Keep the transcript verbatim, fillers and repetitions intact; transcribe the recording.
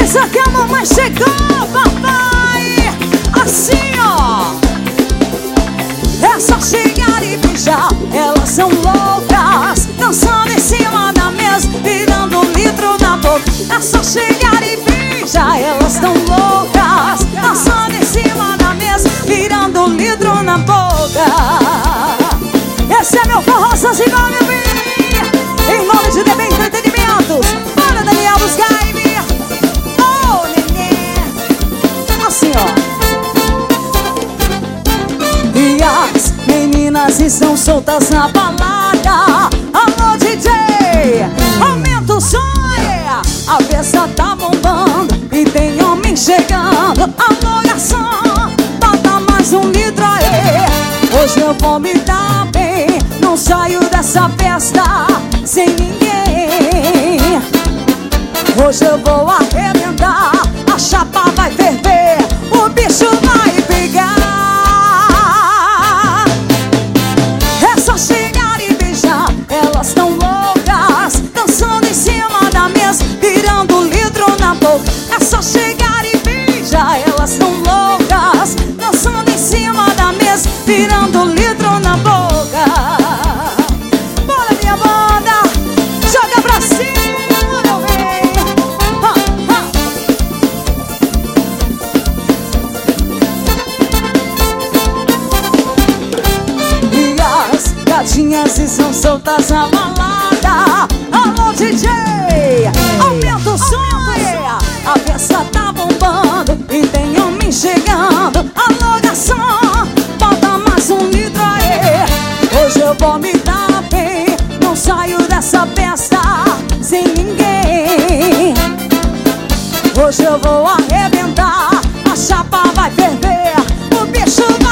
Avisa que a mamãe chegou, papai. Assim, ó. É só chegar e beijar. Elas são loucas, dançando em cima da mesa, virando um litro na boca. É só chegar e beijar. Elas são loucas, dançando em cima da mesa, virando um litro na boca. Esse é meu forró, Zanzibar, meu bem. Em nome de D B Entretenimentos, para Daniel dos Gaime. Oh, neném. Assim, ó. E as meninas estão soltas na balada. Alô, D J, aumenta o som. A festa tá bombando e tem homem chegando. Alô, garçom, bota mais um litro aí. Hoje eu vou me dar bem, não saio dessa festa sem ninguém. Hoje eu vou arrebentar, a chapa vai ferver, o bicho vai pegar. É só chegar e beijar. Elas tão loucas, dançando em cima da mesa, virando um litro na boca. É só chegar e beijar. Elas tão loucas, dançando em cima da mesa, virando um litro na boca. Bora, minha banda, joga pra cima, meu bem. Ha, ha. E as gatinhas estão soltas na balada. Alô, D J, aumenta o som. A festa tá bombando e tem homem chegando. Alô, garçom, bota mais um litro aí. Hoje eu vou me dar bem, não saio dessa festa sem ninguém. Hoje eu vou arrebentar, a chapa vai ferver, o bicho